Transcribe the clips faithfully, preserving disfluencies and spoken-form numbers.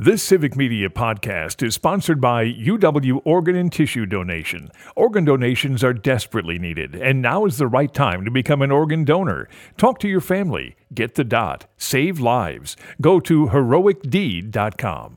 This Civic Media podcast is sponsored by U W Organ and Tissue Donation. Organ donations are desperately needed, and now is the right time to become an organ donor. Talk to your family. Get the dot. Save lives. Go to heroic deed dot com.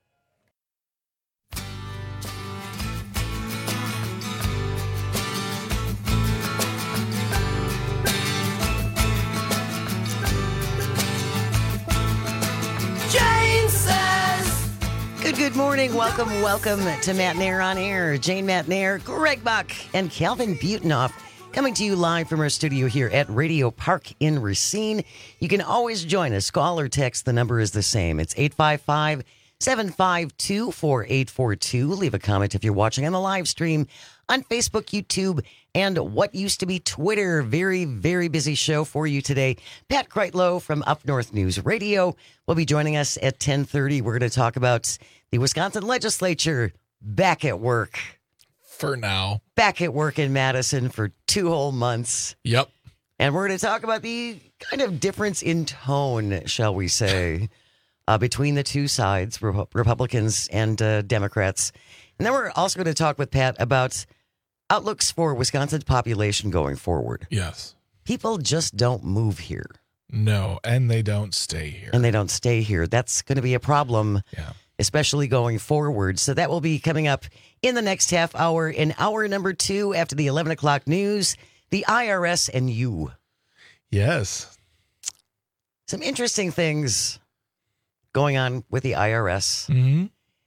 Good, good morning. Welcome, welcome to Matt Nair on Air. Jane Matt Nair, Greg Buck, and Calvin Butenoff coming to you live from our studio here at Radio Park in Racine. You can always join us. Call or text. The number is the same. It's eight five five, seven five two, four eight four two. Leave a comment if you're watching on the live stream on Facebook, YouTube, and what used to be Twitter. Very, very busy show for you today. Pat Kreitlow from Up North News Radio will be joining us at ten thirty. We're going to talk about the Wisconsin legislature back at work. For now. Back at work in Madison for two whole months. Yep. And we're going to talk about the kind of difference in tone, shall we say, uh, between the two sides, Re- Republicans and uh, Democrats. And then we're also going to talk with Pat about outlooks for Wisconsin's population going forward. Yes. People just don't move here. No, and they don't stay here. And they don't stay here. That's going to be a problem. Yeah. Especially going forward. So that will be coming up in the next half hour. In hour number two, after the eleven o'clock news, the I R S and you. Yes. Some interesting things going on with the I R S. Mm-hmm.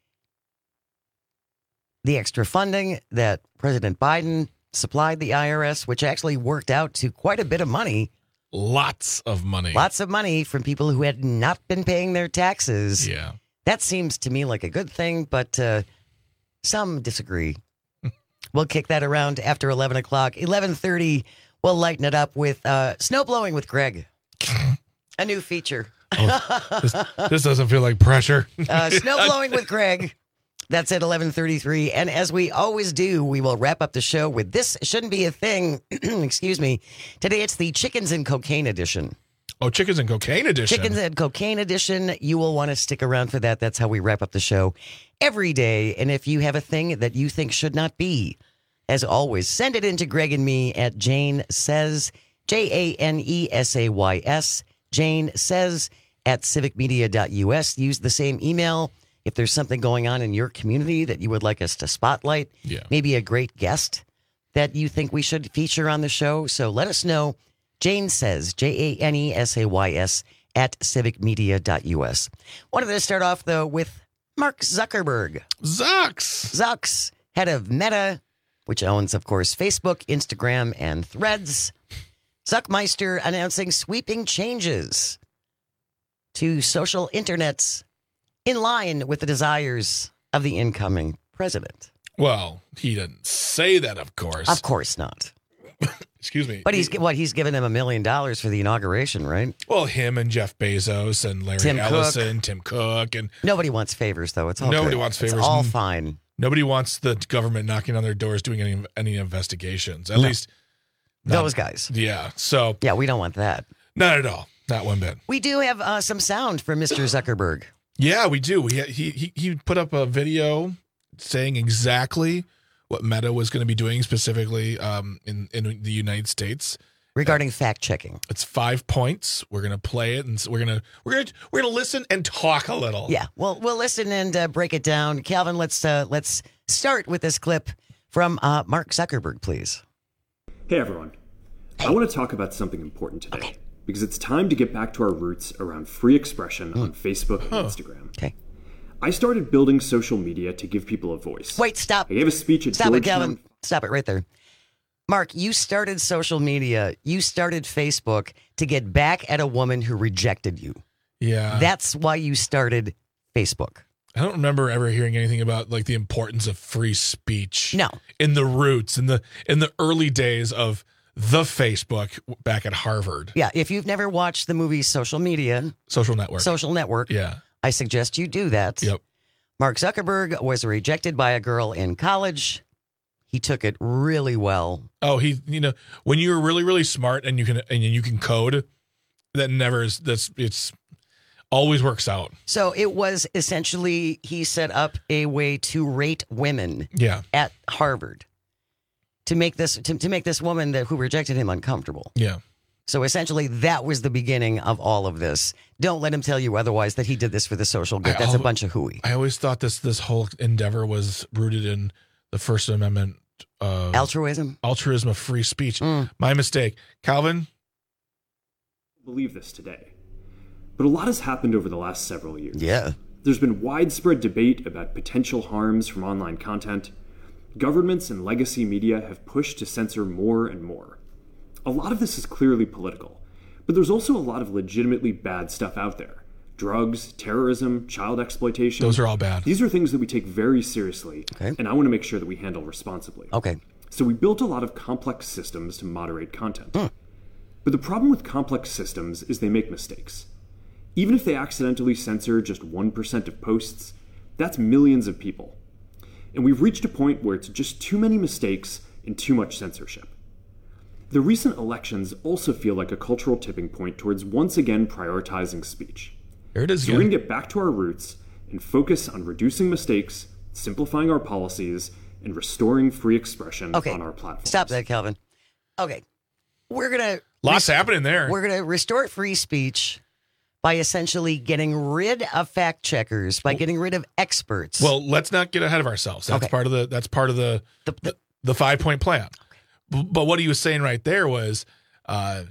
The extra funding that President Biden supplied the I R S, which actually worked out to quite a bit of money. Lots of money. Lots of money from people who had not been paying their taxes. Yeah. That seems to me like a good thing, but uh, some disagree. We'll kick that around after eleven o'clock. eleven thirty, we'll lighten it up with uh, Snow Blowing with Greg. A new feature. Oh, this, this doesn't feel like pressure. uh, Snow Blowing with Greg. That's at eleven thirty-three. And as we always do, we will wrap up the show with This Shouldn't Be a Thing. Excuse me. Today it's the Chickens and Cocaine edition. Oh, Chickens and Cocaine edition. Chickens and Cocaine edition. You will want to stick around for that. That's how we wrap up the show every day. And if you have a thing that you think should not be, as always, send it in to Greg and me at Jane Says, J A N E S A Y S, Jane Says at civic media dot U S. Use the same email if there's something going on in your community that you would like us to spotlight. Yeah. Maybe a great guest that you think we should feature on the show. So let us know. Jane Says, J A N E S A Y S, at civic media dot U S. Wanted to start off, though, with Mark Zuckerberg. Zucks. Zucks, head of Meta, which owns, of course, Facebook, Instagram, and Threads. Zuckmeister announcing sweeping changes to social internets in line with the desires of the incoming president. Well, he didn't say that, of course. Of course not. Excuse me. But he's what he's given him a million dollars for the inauguration, right? Well, him and Jeff Bezos and Larry Tim Ellison, Cook. Tim Cook, and nobody wants favors, though. It's all nobody good. wants favors. It's all fine. Nobody wants the government knocking on their doors doing any any investigations. At no. least not, those guys. Yeah. So yeah, we don't want that. Not at all. Not one bit. We do have uh, some sound from Mister Zuckerberg. Yeah, we do. We he he he put up a video saying exactly what Meta was going to be doing specifically um, in in the United States regarding uh, fact checking. It's five points. We're going to play it, and we're going to we're going to we're going to listen and talk a little. Yeah, well, we'll listen and uh, break it down. Calvin, let's uh, let's start with this clip from uh, Mark Zuckerberg, please. Hey everyone, hey. I want to talk about something important today okay. because it's time to get back to our roots around free expression mm. on Facebook and huh. Instagram. Okay. I started building social media to give people a voice. Wait, stop. I gave a speech at Stop Georgetown. it, Calvin. Stop it right there. Mark, you started social media. You started Facebook to get back at a woman who rejected you. Yeah. That's why you started Facebook. I don't remember ever hearing anything about like the importance of free speech. No. In the roots, in the in the early days of the Facebook back at Harvard. Yeah, if you've never watched the movie Social Media. Social Network. Social Network. Yeah. I suggest you do that. Yep. Mark Zuckerberg was rejected by a girl in college. He took it really well. Oh, he, you know, when you're really, really smart and you can, and you can code, that never is, that's, it's always works out. So it was essentially he set up a way to rate women Yeah. at Harvard to make this to, to make this woman that who rejected him uncomfortable. Yeah. So essentially, that was the beginning of all of this. Don't let him tell you otherwise that he did this for the social good. I That's a al- bunch of hooey. I always thought this this whole endeavor was rooted in the First Amendment uh, Altruism. altruism of free speech. Mm. My mistake. Calvin? Believe this today. But a lot has happened over the last several years. Yeah. There's been widespread debate about potential harms from online content. Governments and legacy media have pushed to censor more and more. A lot of this is clearly political, but there's also a lot of legitimately bad stuff out there. Drugs, terrorism, child exploitation. Those are all bad. These are things that we take very seriously, Okay. and I want to make sure that we handle responsibly. Okay. So we built a lot of complex systems to moderate content. Hmm. But the problem with complex systems is they make mistakes. Even if they accidentally censor just one percent of posts, that's millions of people. And we've reached a point where it's just too many mistakes and too much censorship. The recent elections also feel like a cultural tipping point towards once again prioritizing speech. There it is So we're going again. to get back to our roots and focus on reducing mistakes, simplifying our policies, and restoring free expression Okay. on our platforms. Stop that, Calvin. Okay. We're gonna Lots happening there. we're gonna restore free speech by essentially getting rid of fact checkers, by getting rid of experts. Well, let's not get ahead of ourselves. That's Okay. part of the that's part of the the, the, the, the five point plan. B- But what he was saying right there was uh,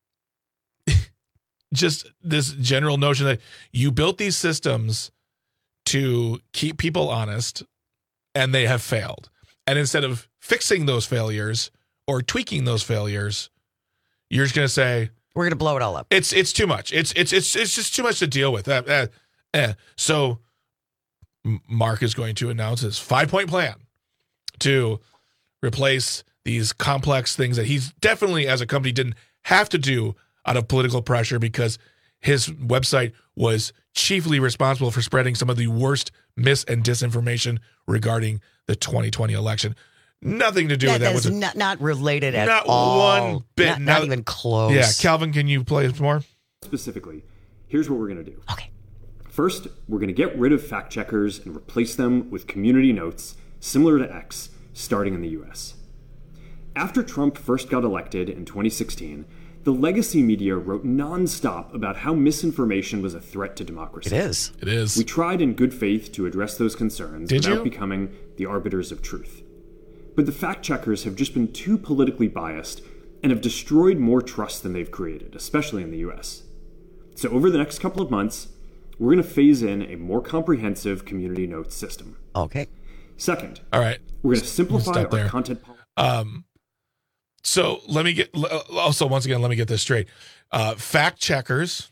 just this general notion that you built these systems to keep people honest, and they have failed. And instead of fixing those failures or tweaking those failures, you're just going to say we're gonna blow it all up. it's it's too much. It's it's it's it's just too much to deal with. Uh, uh, eh. So M- Mark is going to announce his five point plan to replace these complex things that he's definitely, as a company, didn't have to do out of political pressure because his website was chiefly responsible for spreading some of the worst mis and disinformation regarding the twenty twenty election. Nothing to do That, with that. that is Was it? not, not related at Not all. one bit. Not, Now- not even close. Yeah, Calvin, can you play it more? Specifically, here's what we're going to do. Okay. First, we're going to get rid of fact checkers and replace them with community notes, similar to X, starting in the U S. After Trump first got elected in twenty sixteen, the legacy media wrote nonstop about how misinformation was a threat to democracy. It is. It is. We tried in good faith to address those concerns Did without you? becoming the arbiters of truth. But the fact checkers have just been too politically biased and have destroyed more trust than they've created, especially in the U S. So over the next couple of months, we're going to phase in a more comprehensive community notes system. Okay. Second, All right. we're going to simplify Stop our there. content policy. Um, so let me get, also, once again, let me get this straight. Uh, fact checkers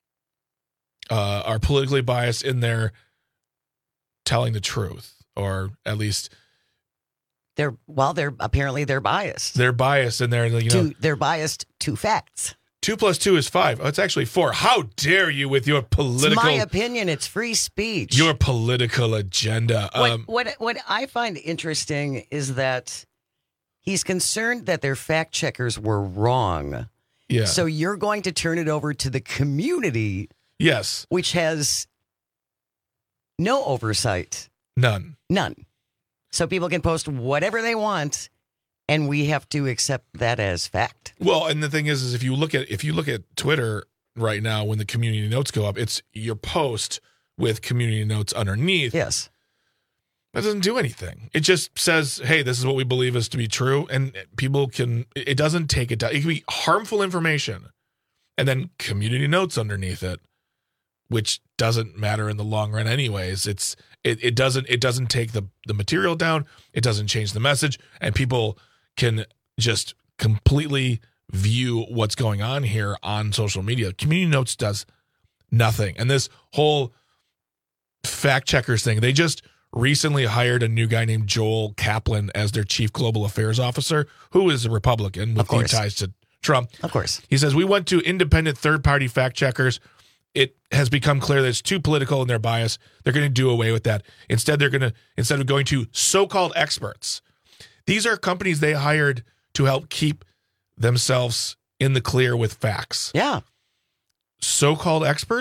uh, are politically biased in their telling the truth, or at least They're well, they're apparently they're biased. they're biased in their, you know, to, they're biased to facts. two plus two is five. Oh, it's actually four. How dare you with your It's political, my opinion. It's free speech. your political agenda. What, Um, what what I find interesting is that he's concerned that their fact checkers were wrong. yeah. So you're going to turn it over to the community, yes. which has no oversight, None. none. So people can post whatever they want, and we have to accept that as fact. Well, and the thing is, is if you look at if you look at Twitter right now, when the community notes go up, it's your post with community notes underneath. Yes. That doesn't do anything. It just says, "Hey, this is what we believe is to be true," and people can. It doesn't take it down. It can be harmful information, and then community notes underneath it, which doesn't matter in the long run, anyways. It's it, it doesn't it doesn't take the the material down. It doesn't change the message, and people can just completely view what's going on here on social media. Community notes does nothing, and this whole fact checkers thing. They just recently hired a new guy named Joel Kaplan as their chief global affairs officer, who is a Republican Of with deep course. ties to Trump. Of course. He says, we went to independent third-party fact checkers. It has become clear that it's too political in their bias. They're going to do away with that. Instead, they're going to, instead of going to so-called experts, these are companies they hired to help keep themselves in the clear with facts. Yeah. So-called experts,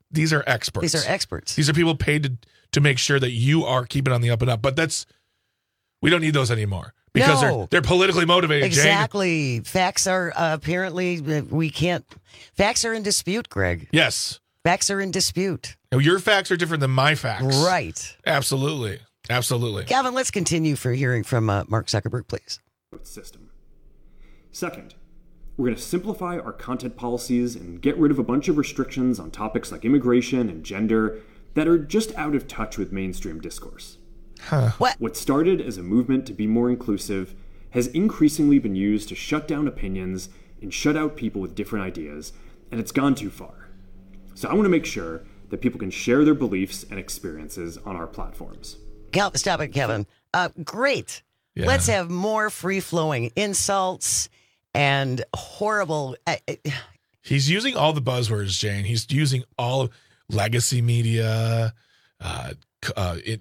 these are experts. These are experts. These are people paid to to make sure that you are keeping on the up and up. But that's we don't need those anymore because No. they're they're politically motivated. Exactly. Jane. Facts are uh, apparently uh, we can't. Facts are in dispute, Greg. Yes, Facts are in dispute. now, your facts are different than my facts. Right. Absolutely, absolutely. Calvin, let's continue for hearing from uh, Mark Zuckerberg, please. System. Second, we're going to simplify our content policies and get rid of a bunch of restrictions on topics like immigration and gender that are just out of touch with mainstream discourse. Huh. What? What started as a movement to be more inclusive has increasingly been used to shut down opinions and shut out people with different ideas, and it's gone too far. So I want to make sure that people can share their beliefs and experiences on our platforms. Cal- stop it, Kevin. Uh, great. Yeah. Let's have more free-flowing insults and horrible. Uh, uh, He's using all the buzzwords, Jane. He's using all of legacy media, uh, c- uh, it,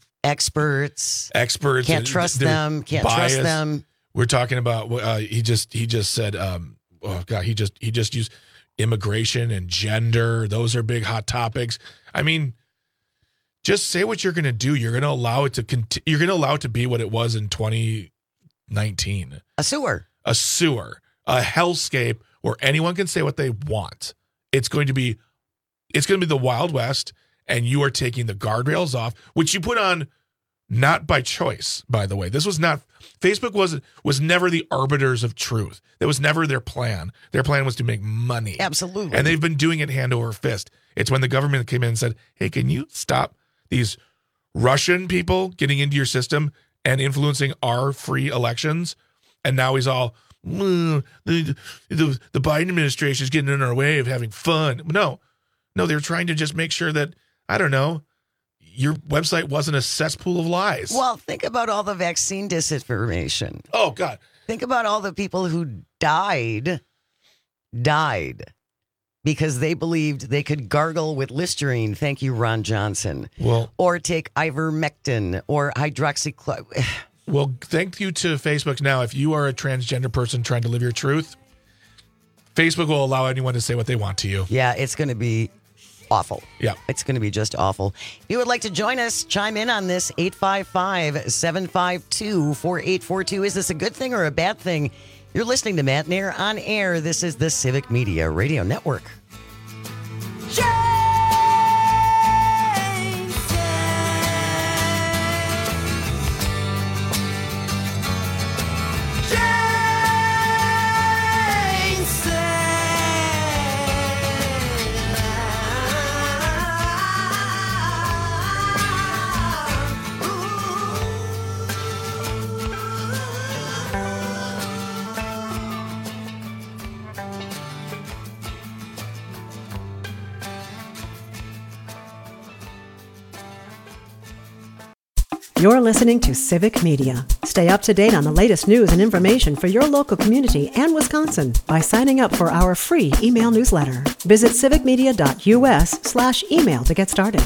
experts. experts. Can't and trust they're them. Can't biased. trust them. We're talking about. Uh, he just he just said. Um, oh God, he just he just used immigration and gender. Those are big hot topics. I mean, just say what you're going to do. You're going to allow it to conti- You're going to allow it to be what it was in twenty nineteen. A sewer. A sewer, a hellscape where anyone can say what they want. It's going to be, it's going to be the Wild West, and you are taking the guardrails off, which you put on not by choice, by the way. This was not, Facebook was was never the arbiters of truth. That was never their plan. Their plan was to make money. Absolutely. And they've been doing it hand over fist. It's when the government came in and said, hey, can you stop these Russian people getting into your system and influencing our free elections? And now he's all, "Mm, the, the, the Biden administration is getting in our way of having fun. No, no, they're trying to just make sure that, I don't know, your website wasn't a cesspool of lies. Well, think about all the vaccine disinformation. Oh, God. Think about all the people who died, died because they believed they could gargle with Listerine. Thank you, Ron Johnson. Well, Or take ivermectin or hydroxychloroquine. well, thank you to Facebook. Now, if you are a transgender person trying to live your truth, Facebook will allow anyone to say what they want to you. Yeah, it's going to be awful. Yeah. It's going to be just awful. If you would like to join us, chime in on this, eight five five, seven five two, four eight four two. Is this a good thing or a bad thing? You're listening to Matt Nair on air. This is the Civic Media Radio Network. You're listening to Civic Media. Stay up to date on the latest news and information for your local community and Wisconsin by signing up for our free email newsletter. Visit civicmedia.us slash email to get started.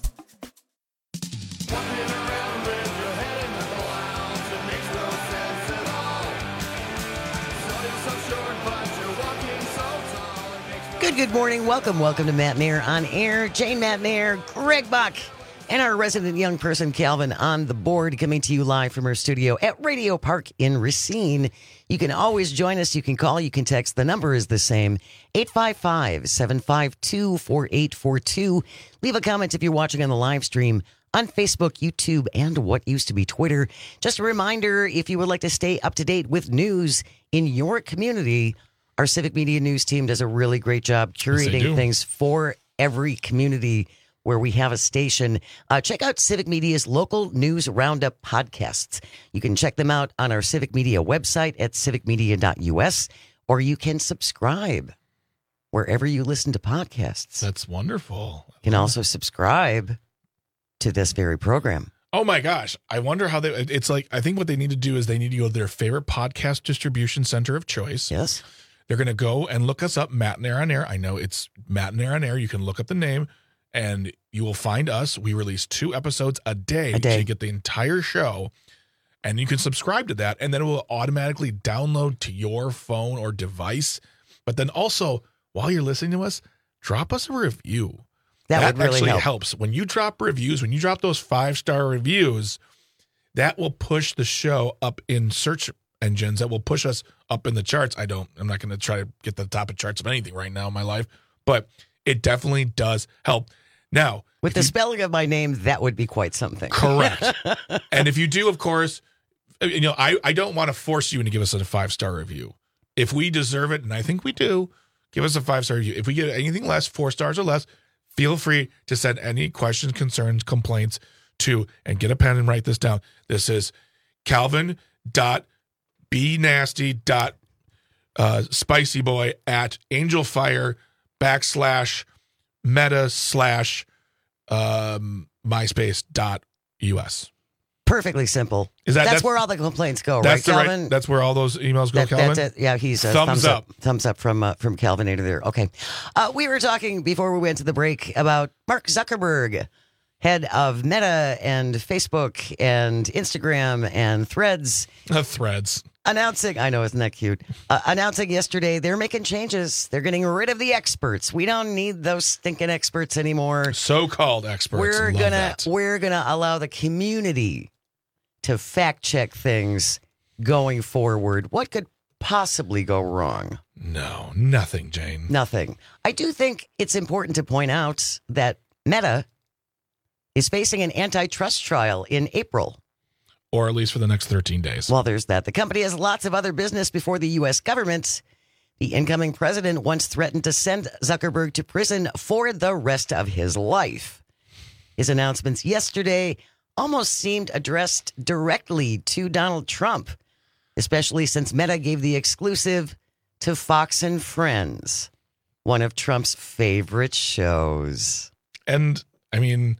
Good, good morning. Welcome, welcome to Matt Nair on air. Jane Matt Nair, Greg Buck, and our resident young person, Calvin, on the board, coming to you live from our studio at Radio Park in Racine. You can always join us. You can call, you can text. The number is the same, eight five five, seven five two, four eight four two. Leave a comment if you're watching on the live stream on Facebook, YouTube, and what used to be Twitter. Just a reminder, if you would like to stay up to date with news in your community, our Civic Media News team does a really great job curating do. things for every community where we have a station. Uh, check out Civic Media's local news roundup podcasts. You can check them out on our Civic Media website at civic media dot u s, or you can subscribe wherever you listen to podcasts. That's wonderful. You can also subscribe to this very program. Oh my gosh. I wonder how they, it's like, I think what they need to do is they need to go to their favorite podcast distribution center of choice. Yes. They're going to go and look us up, Matt Nair on Air. I know it's Matt Nair on Air. You can look up the name and you will find us. We release two episodes a day, A day. so you get the entire show, and you can subscribe to that, and then it will automatically download to your phone or device. But then also, while you're listening to us, drop us a review. That, that would really actually help. helps. When you drop reviews, when you drop those five-star reviews, that will push the show up in search engines. That will push us up in the charts. I don't, I'm not going to try to get to the top of charts of anything right now in my life, but it definitely does help. Now, with the you, spelling of my name, that would be quite something. Correct. And if you do, of course, you know, I, I don't want to force you to give us a five-star review. If we deserve it, and I think we do, give us a five-star review. If we get anything less, four stars or less, feel free to send any questions, concerns, complaints to, and get a pen and write this down. This is Calvin dot be nasty dot uh, spicy boy at angelfire backslash meta slash um, myspace dot us. Perfectly simple. Is that that's, that's where all the complaints go, that's right, the Calvin? Right, that's where all those emails go, that, Calvin? That's it. Yeah, he's a thumbs, thumbs up. up. Thumbs up from uh, from Calvinator there. Okay. Uh, we were talking before we went to the break about Mark Zuckerberg, head of Meta and Facebook and Instagram and Threads. Uh, threads. Announcing, I know, isn't that cute? Uh, announcing yesterday they're making changes. They're getting rid of the experts. We don't need those stinking experts anymore. So-called experts. We're Love gonna that. we're gonna allow the community to fact check things going forward. What could possibly go wrong? No, nothing, Jane. Nothing. I do think it's important to point out that Meta is facing an antitrust trial in April. Or at least for the next thirteen days. Well, there's that. The company has lots of other business before the U S government. The incoming president once threatened to send Zuckerberg to prison for the rest of his life. His announcements yesterday almost seemed addressed directly to Donald Trump, especially since Meta gave the exclusive to Fox and Friends, one of Trump's favorite shows. And, I mean,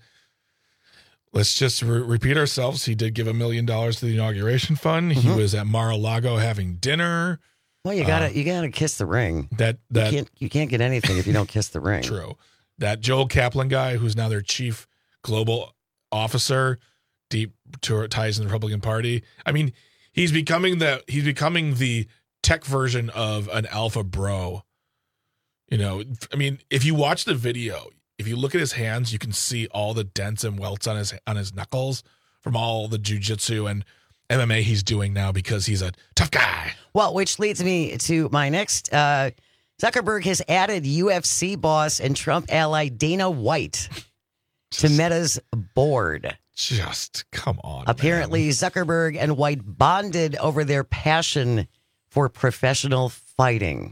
let's just re- repeat ourselves. He did give a million dollars to the inauguration fund. Mm-hmm. He was at Mar-a-Lago having dinner. Well, you gotta uh, you gotta kiss the ring. That that you can't, you can't get anything if you don't kiss the ring. True. That Joel Kaplan guy, who's now their chief global officer, deep ties in the Republican Party. I mean, he's becoming the he's becoming the tech version of an alpha bro. You know, I mean, if you watch the video, if you look at his hands, you can see all the dents and welts on his on his knuckles from all the jiu-jitsu and M M A he's doing now because he's a tough guy. Well, which leads me to my next. Uh, Zuckerberg has added U F C boss and Trump ally Dana White to Meta's board. Just come on. Apparently, man. Zuckerberg and White bonded over their passion for professional fighting.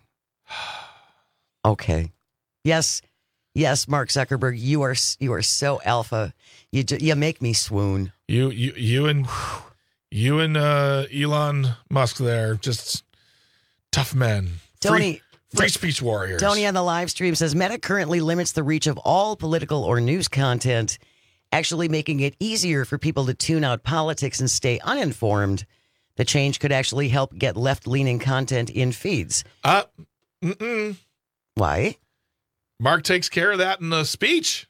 Okay. Yes. Yes, Mark Zuckerberg, you are you are so alpha. You you make me swoon. You you you and you and uh, Elon Musk there, just tough men. Tony, free, free speech warriors. Tony on the live stream says Meta currently limits the reach of all political or news content, actually making it easier for people to tune out politics and stay uninformed. The change could actually help get left-leaning content in feeds. Uh, mm-mm. Why? Mark takes care of that in the speech.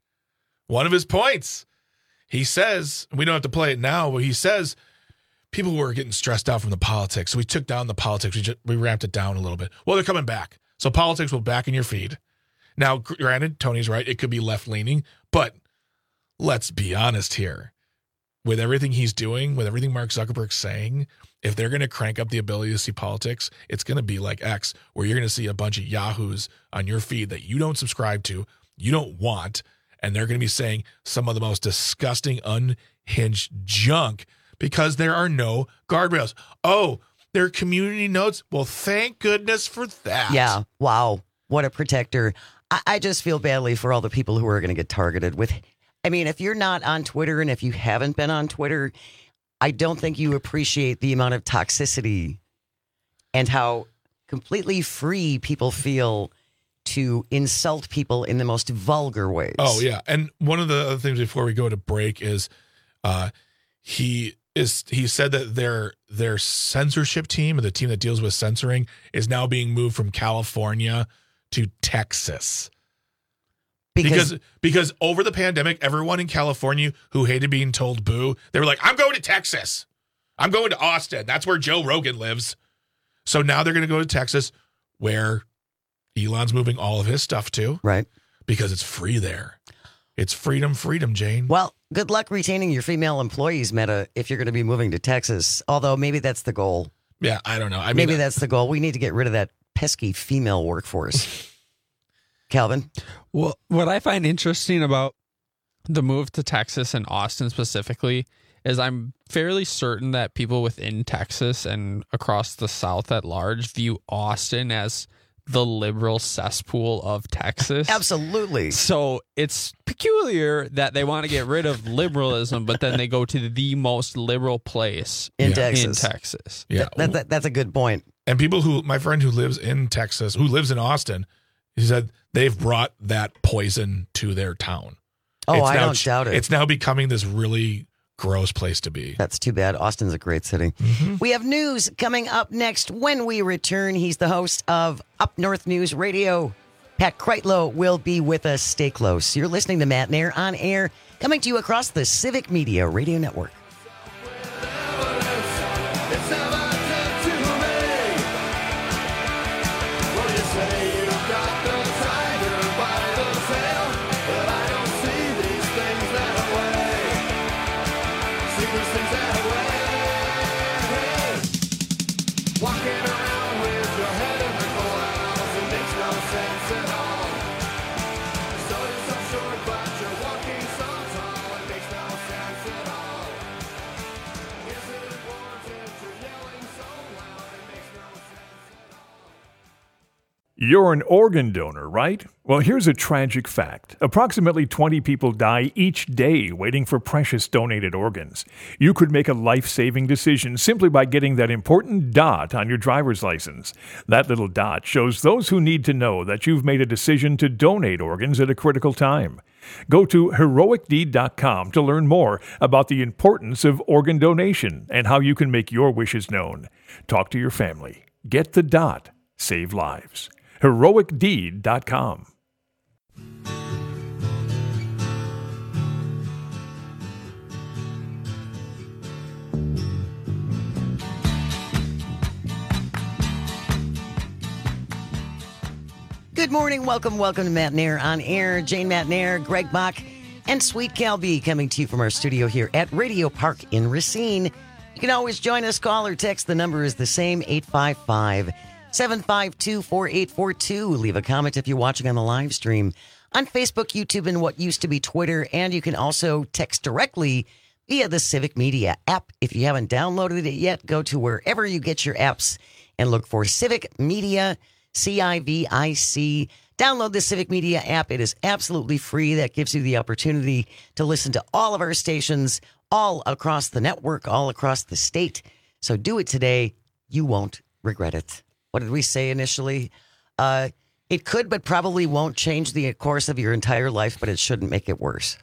One of his points. He says, we don't have to play it now, but he says people were getting stressed out from the politics. So we took down the politics. We just, we ramped it down a little bit. Well, they're coming back. So politics will back in your feed. Now, granted, Tony's right. It could be left-leaning, but let's be honest here. With everything he's doing, with everything Mark Zuckerberg's saying, if they're going to crank up the ability to see politics, it's going to be like X, where you're going to see a bunch of yahoos on your feed that you don't subscribe to, you don't want, and they're going to be saying some of the most disgusting, unhinged junk because there are no guardrails. Oh, there are community notes? Well, thank goodness for that. Yeah. Wow. What a protector. I, I just feel badly for all the people who are going to get targeted with. I mean, if you're not on Twitter and if you haven't been on Twitter, I don't think you appreciate the amount of toxicity and how completely free people feel to insult people in the most vulgar ways. Oh, yeah. And one of the other things before we go to break is uh, he is he said that their their censorship team, or the team that deals with censoring, is now being moved from California to Texas. Because, because because over the pandemic, everyone in California who hated being told boo, they were like, I'm going to Texas. I'm going to Austin. That's where Joe Rogan lives. So now they're going to go to Texas, where Elon's moving all of his stuff to. Right. Because it's free there. It's freedom, freedom, Jane. Well, good luck retaining your female employees, Meta, if you're going to be moving to Texas. Although maybe that's the goal. Yeah, I don't know. I mean, maybe that's the goal. We need to get rid of that pesky female workforce. Calvin? Well, what I find interesting about the move to Texas and Austin specifically is I'm fairly certain that people within Texas and across the South at large view Austin as the liberal cesspool of Texas. Absolutely. So it's peculiar that they want to get rid of liberalism, but then they go to the most liberal place in yeah. Texas. In Texas. Yeah. That, that, that's a good point. And people who, my friend who lives in Texas, who lives in Austin, he said they've brought that poison to their town. Oh, it's I now, don't doubt it. It's now becoming this really gross place to be. That's too bad. Austin's a great city. Mm-hmm. We have news coming up next when we return. He's the host of Up North News Radio. Pat Kreitlow will be with us. Stay close. You're listening to Matt Nair on air, coming to you across the Civic Media Radio Network. You're an organ donor, right? Well, here's a tragic fact. Approximately twenty people die each day waiting for precious donated organs. You could make a life-saving decision simply by getting that important dot on your driver's license. That little dot shows those who need to know that you've made a decision to donate organs at a critical time. Go to heroic deed dot com to learn more about the importance of organ donation and how you can make your wishes known. Talk to your family. Get the dot. Save lives. heroic deed dot com. Good morning. Welcome, welcome to Matt Nair on air. Jane Matt Nair, Greg Bach, and Sweet Cal B coming to you from our studio here at Radio Park in Racine. You can always join us, call or text. The number is the same, eight five five, seven five two, four eight four two. Leave a comment if you're watching on the live stream on Facebook, YouTube, and what used to be Twitter. And you can also text directly via the Civic Media app. If you haven't downloaded it yet, go to wherever you get your apps and look for Civic Media, C I V I C. Download the Civic Media app. It is absolutely free. That gives you the opportunity to listen to all of our stations all across the network, all across the state. So do it today. You won't regret it. What did we say initially? Uh, it could, but probably won't change the course of your entire life, but it shouldn't make it worse.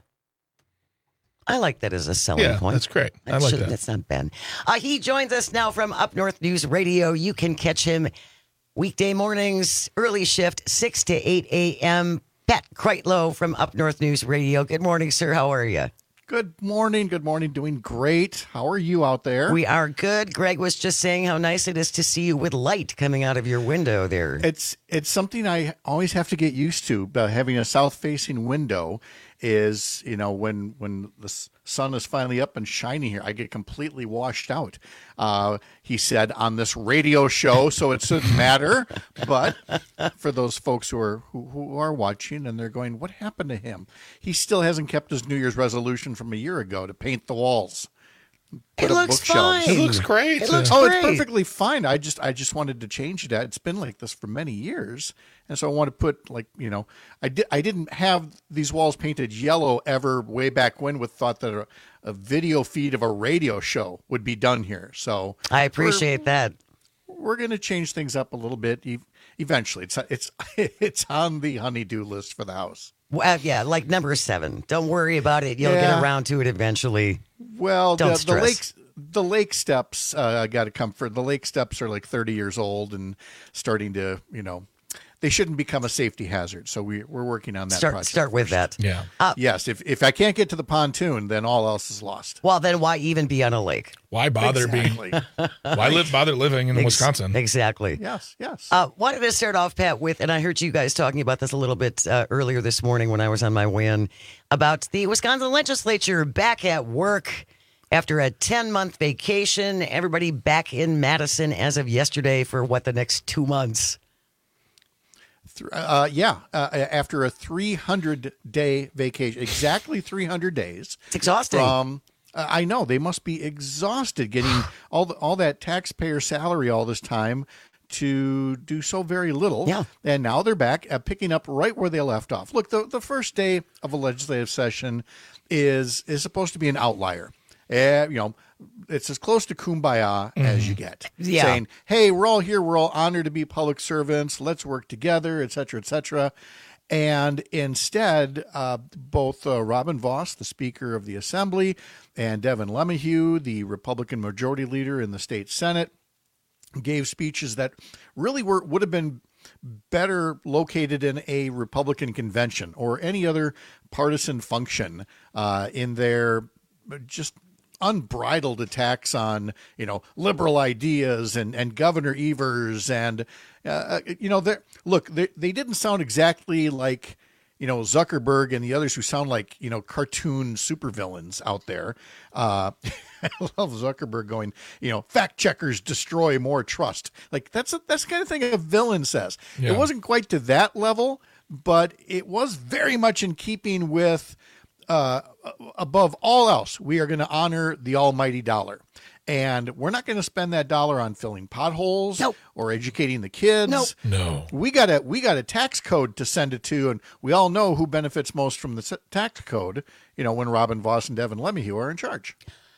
I like that as a selling Yeah, point. that's great. I That like should- that. That's not bad. Uh, he joins us now from Up North News Radio. You can catch him weekday mornings, early shift, six to eight a.m. Pat Kreitlow from Up North News Radio. Good morning, sir. How are you? Good morning. Good morning. Doing great. How are you out there? We are good. Greg was just saying how nice it is to see you with light coming out of your window there. It's it's something I always have to get used to. But having a south-facing window is, you know, when when the s- sun is finally up and shining here, I get completely washed out. Uh, he said on this radio show, so it shouldn't matter. But for those folks who are who, who are watching and they're going, "What happened to him?" He still hasn't kept his New Year's resolution from a year ago to paint the walls. It Put up looks bookshelves. fine. It looks great. It looks Oh, great. it's perfectly fine. I just I just wanted to change that. It's been like this for many years, and so I want to put like you know I did I didn't have these walls painted yellow ever way back when with thought that a, a video feed of a radio show would be done here. So I appreciate that. we're going to change things up a little bit e- eventually. It's it's it's on the honeydew list for the house. Well, yeah, like number seven. Don't worry about it. You'll Yeah. get around to it eventually. Well, Don't the, the stress. lakes, the lake steps, uh, got to come for the lake steps are like thirty years old and starting to, you know, they shouldn't become a safety hazard. So we, we're working on that Start project. start with that. Yeah. Uh, Yes, if if I can't get to the pontoon, then all else is lost. Well, then why even be on a lake? Why bother Exactly. being? Why live, bother living in Ex- Wisconsin? Exactly. Yes, yes. Uh, wanted to start off, Pat, with, and I heard you guys talking about this a little bit uh, earlier this morning when I was on my way in, about the Wisconsin legislature back at work after a ten-month vacation. Everybody back in Madison as of yesterday for, what, the next two months? Uh, yeah, uh, after a three hundred day vacation, exactly three hundred days. It's exhausting. From, uh, I know, they must be exhausted getting all the, all that taxpayer salary all this time to do so very little. Yeah. And now they're back uh, picking up right where they left off. Look, the, the first day of a legislative session is is supposed to be an outlier. Uh, you know, it's as close to kumbaya mm. as you get. Yeah. Saying, hey, we're all here. We're all honored to be public servants. Let's work together, et cetera, et cetera. And instead, uh, both uh, Robin Vos, the Speaker of the Assembly, and Devin LeMahieu, the Republican Majority Leader in the state Senate, gave speeches that really were would have been better located in a Republican convention or any other partisan function uh, in their just unbridled attacks on, you know, liberal ideas and, and Governor Evers. And, uh, you know, look, they, they didn't sound exactly like, you know, Zuckerberg and the others who sound like, you know, cartoon supervillains out there. Uh, I love Zuckerberg going, you know, fact checkers destroy more trust. Like that's a, that's the kind of thing a villain says. Yeah. It wasn't quite to that level, but it was very much in keeping with, Uh, above all else, we are going to honor the almighty dollar. And we're not going to spend that dollar on filling potholes nope. or educating the kids. Nope. No. We got a we got a tax code to send it to, and we all know who benefits most from the tax code, you know, when Robin Vos and Devin LeMahieu are in charge.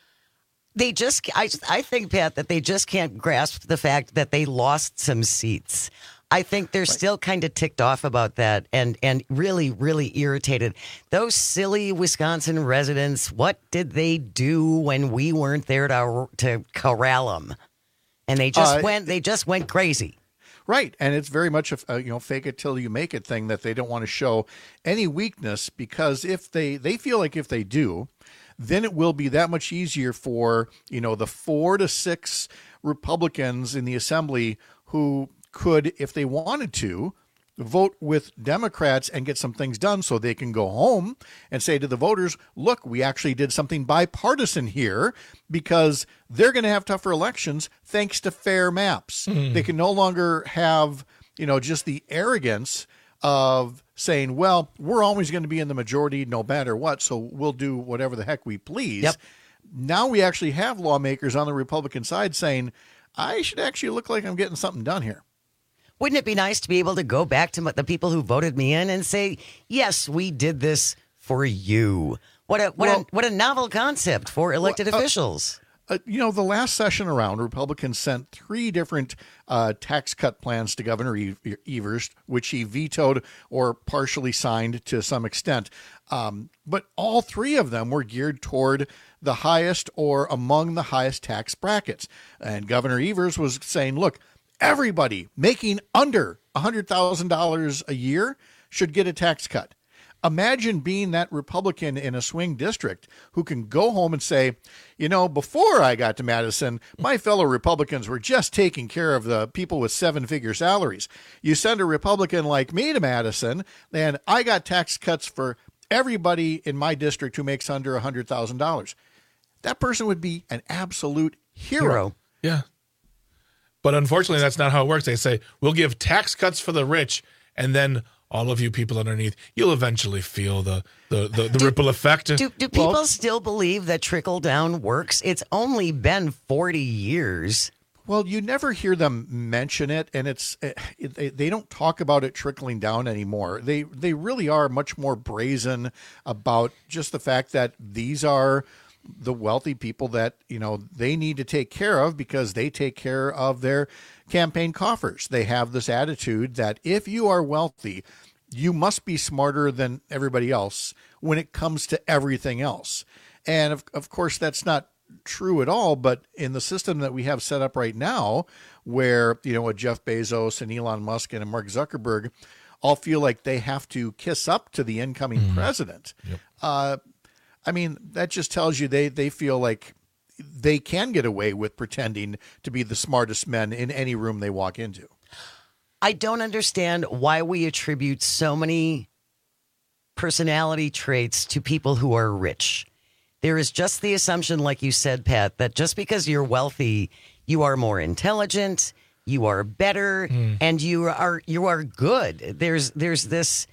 They just, I, I think, Pat, that they just can't grasp the fact that they lost some seats. I think they're right. still kind of ticked off about that and, and really, really irritated. Those silly Wisconsin residents, what did they do when we weren't there to to corral them? And they just uh, went, they just went crazy. Right. And it's very much a, a you know, fake it till you make it thing that they don't want to show any weakness, because if they, they feel like if they do, then it will be that much easier for, you know, the four to six Republicans in the assembly who could, if they wanted to, vote with Democrats and get some things done so they can go home and say to the voters, look, we actually did something bipartisan here, because they're going to have tougher elections thanks to fair maps. Mm. They can no longer have, you know, just the arrogance of saying, well, we're always going to be in the majority no matter what, so we'll do whatever the heck we please. Yep. Now we actually have lawmakers on the Republican side saying, I should actually look like I'm getting something done here. Wouldn't it be nice to be able to go back to the people who voted me in and say, yes, we did this for you? What a what well, a what a novel concept for elected well, uh, officials. Uh, you know, the last session around, Republicans sent three different uh, tax cut plans to Governor e- Evers, which he vetoed or partially signed to some extent. Um, but all three of them were geared toward the highest or among the highest tax brackets. And Governor Evers was saying, look, everybody making under one hundred thousand dollars a year should get a tax cut. Imagine being that Republican in a swing district who can go home and say, you know, before I got to Madison, my fellow Republicans were just taking care of the people with seven-figure salaries. You send a Republican like me to Madison, and I got tax cuts for everybody in my district who makes under one hundred thousand dollars. That person would be an absolute hero. hero. Yeah. But unfortunately, that's not how it works. They say, we'll give tax cuts for the rich, and then all of you people underneath, you'll eventually feel the the, the, the do, ripple effect. Do, do people well, still still believe that trickle-down works? It's only been forty years. Well, you never hear them mention it, and it's it, they don't talk about it trickling down anymore. They they really are much more brazen about just the fact that these are the wealthy people that, you know, they need to take care of because they take care of their campaign coffers. They have this attitude that if you are wealthy, you must be smarter than everybody else when it comes to everything else. And of, of course, that's not true at all. But in the system that we have set up right now, where, you know, a Jeff Bezos and Elon Musk and a Mark Zuckerberg all feel like they have to kiss up to the incoming mm. president. Yep. Uh, I mean, that just tells you they, they feel like they can get away with pretending to be the smartest men in any room they walk into. I don't understand why we attribute so many personality traits to people who are rich. There is just the assumption, like you said, Pat, that just because you're wealthy, you are more intelligent, you are better, mm. and you are you are good. There's there's this,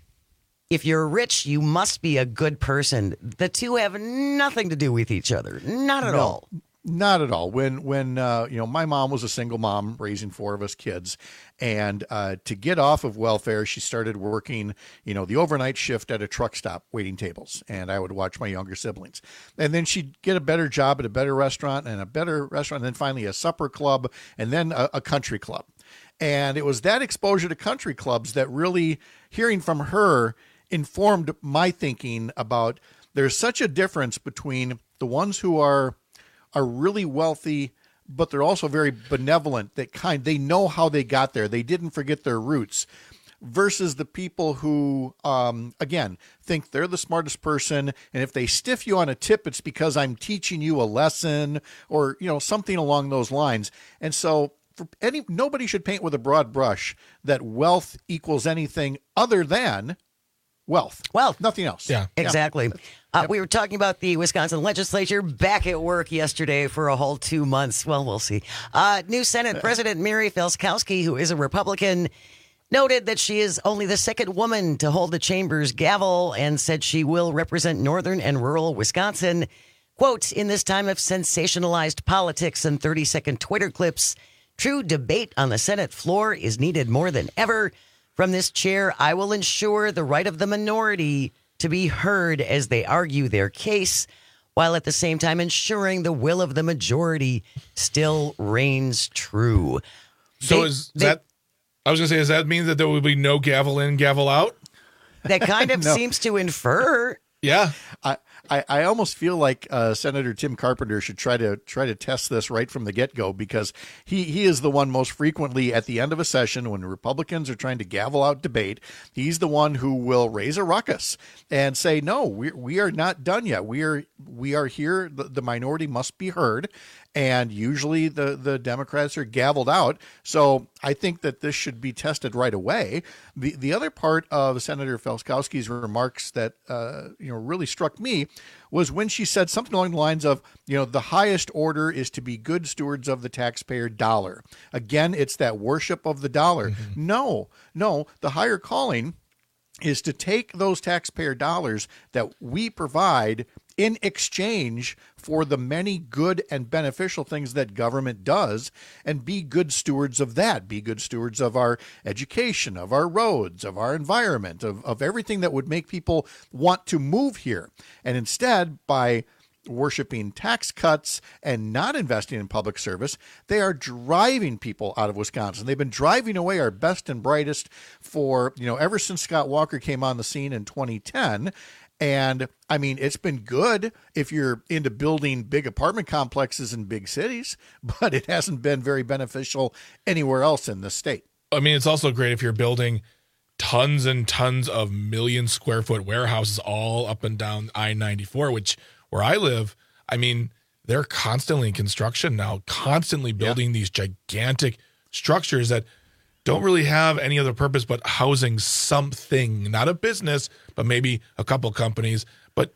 if you're rich, you must be a good person. The two have nothing to do with each other. Not at no. all. Not at all. When, when uh, you know, my mom was a single mom raising four of us kids, and uh, to get off of welfare, she started working, you know, the overnight shift at a truck stop waiting tables, and I would watch my younger siblings. And then she'd get a better job at a better restaurant and a better restaurant, and then finally a supper club, and then a, a country club. And it was that exposure to country clubs that really, hearing from her, informed my thinking about there's such a difference between the ones who are are really wealthy, but they're also very benevolent. That kind, they know how they got there. They didn't forget their roots, versus the people who, um, again, think they're the smartest person. And if they stiff you on a tip, it's because I'm teaching you a lesson, or, you know, something along those lines. And so for any, nobody should paint with a broad brush that wealth equals anything other than wealth. Wealth. Nothing else. Yeah. Exactly. Yeah. Uh, Yep. we were talking about the Wisconsin legislature back at work yesterday for a whole two months. Well, we'll see. Uh, new Senate President Mary Felskowski, who is a Republican, noted that she is only the second woman to hold the chamber's gavel and said she will represent northern and rural Wisconsin. Quote, in this time of sensationalized politics and thirty-second Twitter clips, true debate on the Senate floor is needed more than ever. From this chair, I will ensure the right of the minority to be heard as they argue their case, while at the same time ensuring the will of the majority still reigns true. So They- is they- that, I was going to say, does that mean that there will be no gavel in, gavel out? That kind of No. seems to infer. Yeah. I, I, I almost feel like uh, Senator Tim Carpenter should try to try to test this right from the get-go, because he, he is the one most frequently at the end of a session when Republicans are trying to gavel out debate. He's the one who will raise a ruckus and say, no, we we are not done yet. We are we are here. The, the minority must be heard. And usually the, the Democrats are gavelled out. So I think that this should be tested right away. The the other part of Senator Felskowski's remarks that uh, you know really struck me was when she said something along the lines of, you know, the highest order is to be good stewards of the taxpayer dollar. Again, it's that worship of the dollar. Mm-hmm. No, no, the higher calling is to take those taxpayer dollars that we provide in exchange for the many good and beneficial things that government does, and be good stewards of that, be good stewards of our education, of our roads, of our environment, of, of everything that would make people want to move here. And instead, by worshiping tax cuts and not investing in public service, they are driving people out of Wisconsin. They've been driving away our best and brightest for, you know, ever since Scott Walker came on the scene in twenty ten. And I mean, it's been good if you're into building big apartment complexes in big cities, but it hasn't been very beneficial anywhere else in the state. I mean, it's also great if you're building tons and tons of million square foot warehouses all up and down I ninety-four, which where I live, I mean, they're constantly in construction now, constantly building yeah. these gigantic structures that don't really have any other purpose but housing something, not a business, but maybe a couple companies. But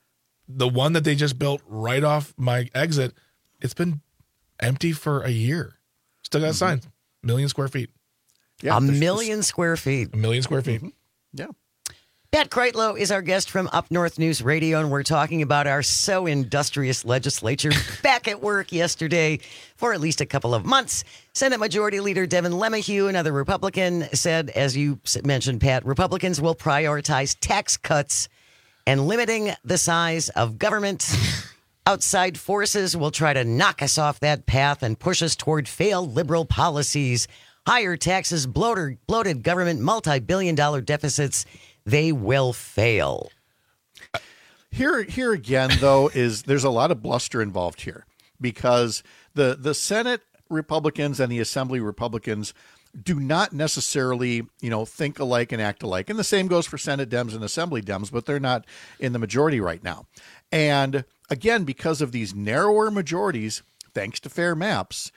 the one that they just built right off my exit, it's been empty for a year. Still got mm-hmm. signs, million square feet. Yeah, a million square feet. A million square feet. Mm-hmm. Yeah. Pat Kreitlow is our guest from Up North News Radio, and we're talking about our so industrious legislature back at work yesterday for at least a couple of months. Senate Majority Leader Devin LeMahieu, another Republican, said, as you mentioned, Pat, Republicans will prioritize tax cuts and limiting the size of government. Outside forces will try to knock us off that path and push us toward failed liberal policies, higher taxes, bloated, bloated government, multi-billion dollar deficits. They will fail. Here, here again, though, is there's a lot of bluster involved here because the the Senate Republicans and the Assembly Republicans do not necessarily, you know, think alike and act alike. And the same goes for Senate Dems and Assembly Dems, but they're not in the majority right now. And again, because of these narrower majorities, thanks to fair maps,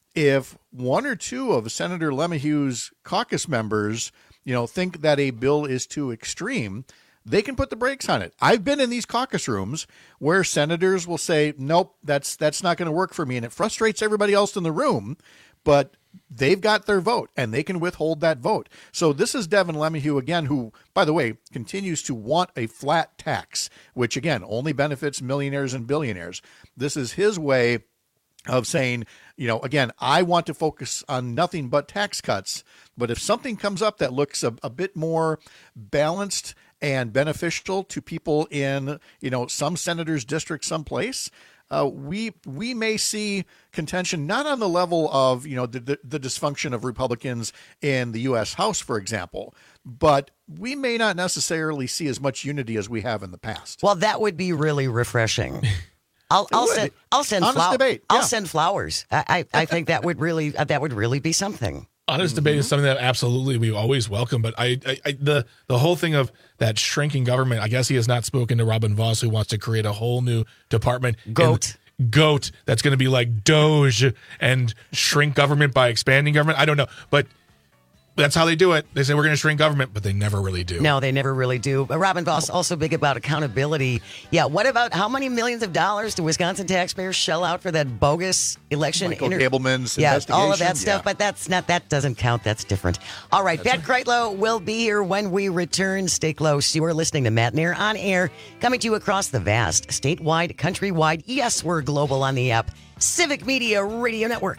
if one or two of Senator LeMahieu's caucus members, you know, think that a bill is too extreme, they can put the brakes on it. I've been in these caucus rooms where senators will say, nope, that's that's not going to work for me. And it frustrates everybody else in the room, but they've got their vote and they can withhold that vote. So this is Devin LeMahieu again, who, by the way, continues to want a flat tax, which again, only benefits millionaires and billionaires. This is his way of saying, you know, again, I want to focus on nothing but tax cuts. But if something comes up that looks a, a bit more balanced and beneficial to people in, you know, some senators' district someplace, uh, we we may see contention not on the level of, you know, the, the, the dysfunction of Republicans in the U S House, for example, but we may not necessarily see as much unity as we have in the past. Well, that would be really refreshing. I'll, I'll send. I'll send. Honest Flow- debate. Yeah. I'll send flowers. I, I, I think that would really. That would really be something. Honest Mm-hmm. debate is something that absolutely we always welcome, but I, I, I the the whole thing of that shrinking government. I guess he has not spoken to Robin Voss, who wants to create a whole new department. Goat. And goat. That's going to be like Doge and shrink government by expanding government. I don't know, but that's how they do it. They say we're going to shrink government, but they never really do. No, they never really do. But Robin Voss also big about accountability. Yeah. What about how many millions of dollars do Wisconsin taxpayers shell out for that bogus election? Michael Gableman's yeah, investigation. all of that stuff. Yeah. But that's not. That doesn't count. That's different. All right, Pat Kreitlow will be here when we return. Stay close. You are listening to Matt Nair on air, coming to you across the vast, statewide, countrywide. Yes, we're global on the app. Civic Media Radio Network.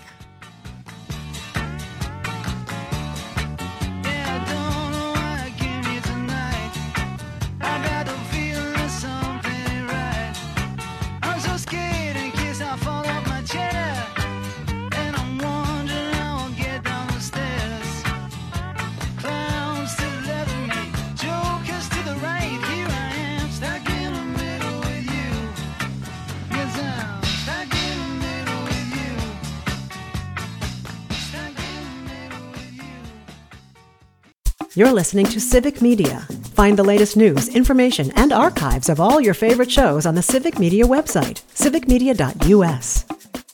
You're listening to Civic Media. Find the latest news, information, and archives of all your favorite shows on the Civic Media website, civic media dot u s.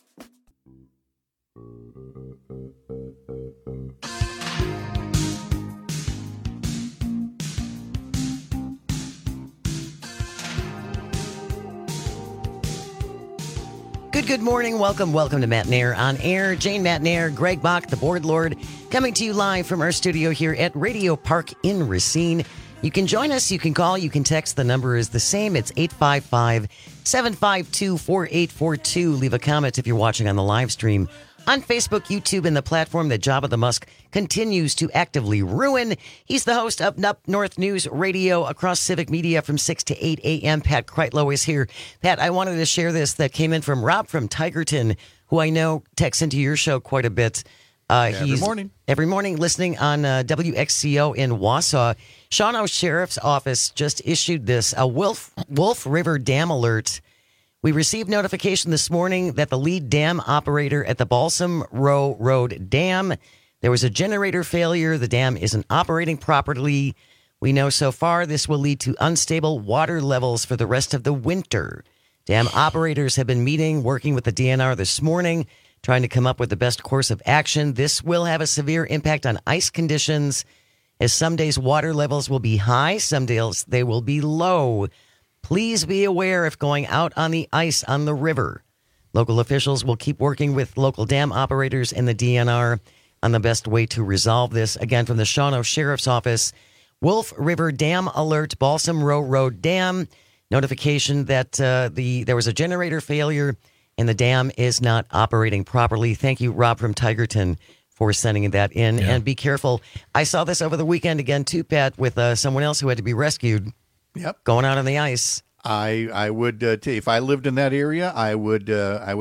Good, good morning. Welcome, welcome to Matt Nair on air. Jane Matt Nair, Greg Bach, the board lord, coming to you live from our studio here at Radio Park in Racine. You can join us, you can call, you can text. The number is the same. It's eight five five, seven five two, four eight four two. Leave a comment if you're watching on the live stream on Facebook, YouTube, and the platform that Jabba the Musk continues to actively ruin. He's the host of Up North News Radio across Civic Media from six to eight a.m. Pat Kreitlow is here. Pat, I wanted to share this that came in from Rob from Tigerton, who I know texts into your show quite a bit. Uh, every he's morning. Every morning listening on uh, W X C O in Wausau. Shawano Sheriff's Office just issued this, a Wolf, Wolf River Dam alert. We received notification this morning that the lead dam operator at the Balsam Row Road Dam, there was a generator failure. The dam isn't operating properly. We know so far this will lead to unstable water levels for the rest of the winter. Dam operators have been meeting, working with the D N R this morning, trying to come up with the best course of action. This will have a severe impact on ice conditions, as some days water levels will be high, some days they will be low. Please be aware if going out on the ice on the river. Local officials will keep working with local dam operators and the D N R on the best way to resolve this. Again, from the Shawano Sheriff's Office, Wolf River Dam alert, Balsam Row Road Dam. Notification that uh, the there was a generator failure and the dam is not operating properly. Thank you, Rob from Tigerton, for sending that in. Yeah. And be careful. I saw this over the weekend again, too, Pat, with uh, someone else who had to be rescued. Yep. Going out on the ice. I I would uh, t- if I lived in that area, I would uh, I would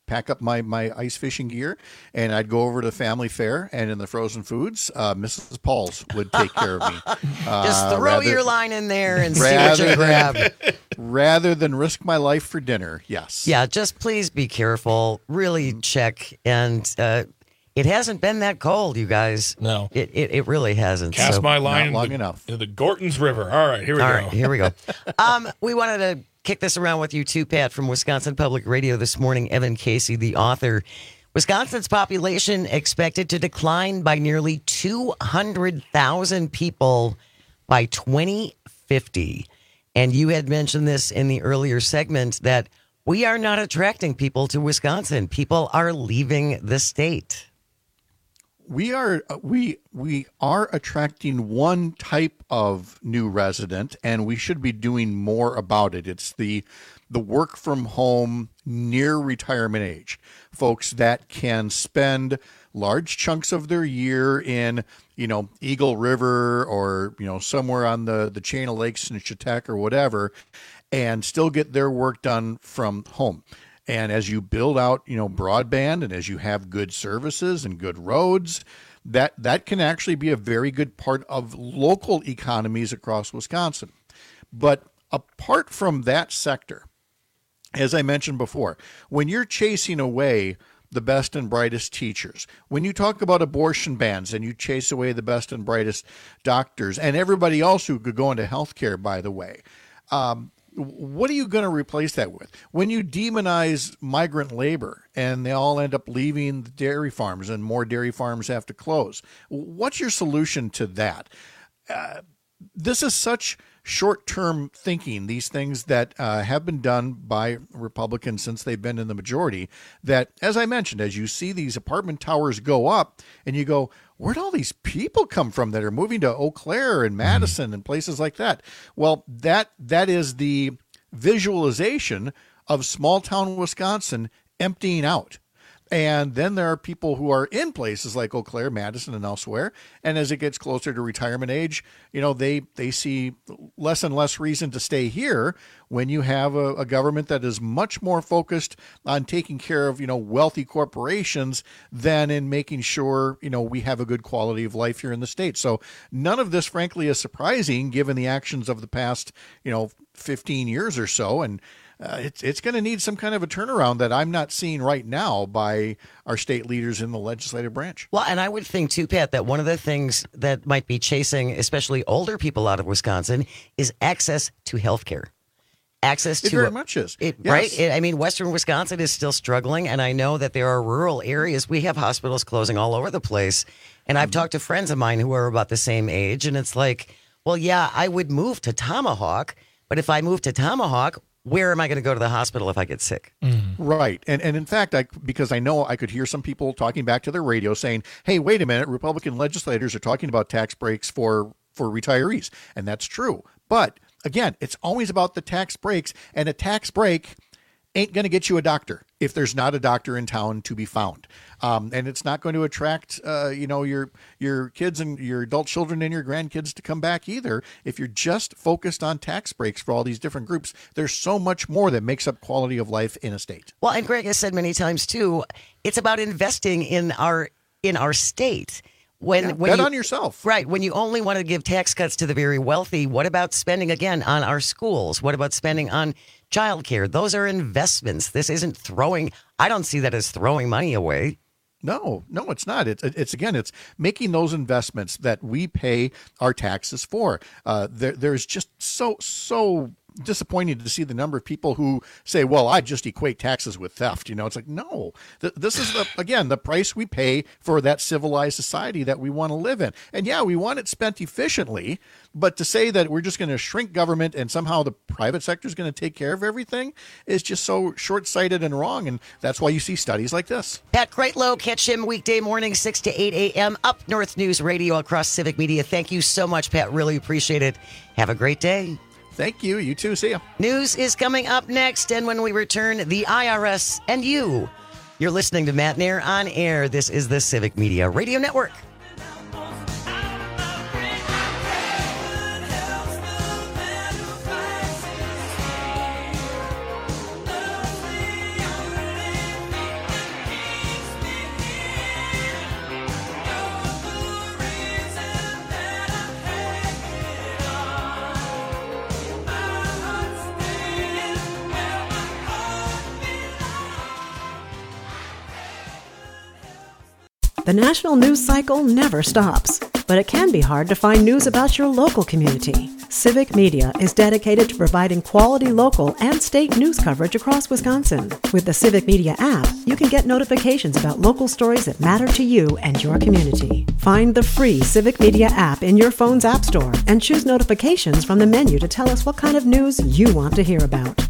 pack up my, my ice fishing gear, and I'd go over to the family fair, and in the frozen foods, uh, Missus Paul's would take care of me. Uh, Just throw rather, your line in there and see what you grab. Rather than risk my life for dinner, yes. Yeah, just please be careful. Really check. And uh, it hasn't been that cold, you guys. No. It it, it really hasn't. Cast so. my line long into, enough. into the Gorton's River. All right, here we All go. right, here we go. um, we wanted to kick this around with you too, Pat, from Wisconsin Public Radio this morning. Evan Casey, the author. Wisconsin's population expected to decline by nearly two hundred thousand people by twenty fifty. And you had mentioned this in the earlier segment that we are not attracting people to Wisconsin. People are leaving the state. We are we we are attracting one type of new resident, and we should be doing more about it. It's the the work from home near retirement age folks that can spend large chunks of their year in, you know, Eagle River or, you know, somewhere on the the chain of lakes in Chautauqua or whatever, and still get their work done from home. And as you build out, you know, broadband, and as you have good services and good roads, that that can actually be a very good part of local economies across Wisconsin. But apart from that sector, as I mentioned before, when you're chasing away the best and brightest teachers, when you talk about abortion bans and you chase away the best and brightest doctors and everybody else who could go into healthcare, by the way, um, what are you going to replace that with? When you demonize migrant labor and they all end up leaving the dairy farms and more dairy farms have to close, what's your solution to that? Uh, this is such short-term thinking, these things that uh, have been done by Republicans since they've been in the majority, that, as I mentioned, as you see these apartment towers go up and you go, where'd all these people come from that are moving to Eau Claire and Madison mm-hmm. and places like that? Well, that that is the visualization of small-town Wisconsin emptying out. And then there are people who are in places like Eau Claire, Madison, and elsewhere. And as it gets closer to retirement age, you know, they, they see less and less reason to stay here when you have a, a government that is much more focused on taking care of, you know, wealthy corporations than in making sure, you know, we have a good quality of life here in the state. So none of this, frankly, is surprising given the actions of the past, you know, fifteen years or so. And Uh, it's it's going to need some kind of a turnaround that I'm not seeing right now by our state leaders in the legislative branch. Well, and I would think too, Pat, that one of the things that might be chasing, especially older people out of Wisconsin, is access to health care. Access to it very a, much is. It, yes. Right? It, I mean, Western Wisconsin is still struggling, and I know that there are rural areas. We have hospitals closing all over the place, and I've mm-hmm. talked to friends of mine who are about the same age, and it's like, well, yeah, I would move to Tomahawk, but if I move to Tomahawk, where am I going to go to the hospital if I get sick? Mm. Right. And and in fact, I because I know I could hear some people talking back to their radio saying, hey, wait a minute, Republican legislators are talking about tax breaks for, for retirees. And that's true. But again, it's always about the tax breaks, and a tax break ain't going to get you a doctor if there's not a doctor in town to be found. Um, and it's not going to attract, uh, you know, your your kids and your adult children and your grandkids to come back either. If you're just focused on tax breaks for all these different groups, there's so much more that makes up quality of life in a state. Well, and Greg has said many times too, it's about investing in our in our state. When, yeah, when bet you, on yourself. Right. When you only want to give tax cuts to the very wealthy, what about spending, again, on our schools? What about spending on childcare? Those are investments. This isn't throwing. I don't see that as throwing money away. No, no, it's not. It's, it's again, it's making those investments that we pay our taxes for. Uh, there, there's just so, so disappointing to see the number of people who say, well, I just equate taxes with theft. You know, it's like, no, th- this is the, again, the price we pay for that civilized society that we want to live in. And yeah, we want it spent efficiently, but to say that we're just going to shrink government and somehow the private sector is going to take care of everything is just so short-sighted and wrong. And that's why you see studies like this. Pat Greatlow, catch him weekday morning, six to eight a.m. Up North News Radio across Civic Media. Thank you so much, Pat. Really appreciate it. Have a great day. Thank you. You too. See ya. News is coming up next, and when we return, the I R S and you. You're listening to Matt Nair on air. This is the Civic Media Radio Network. The national news cycle never stops, but it can be hard to find news about your local community. Civic Media is dedicated to providing quality local and state news coverage across Wisconsin. With the Civic Media app, you can get notifications about local stories that matter to you and your community. Find the free Civic Media app in your phone's app store and choose notifications from the menu to tell us what kind of news you want to hear about.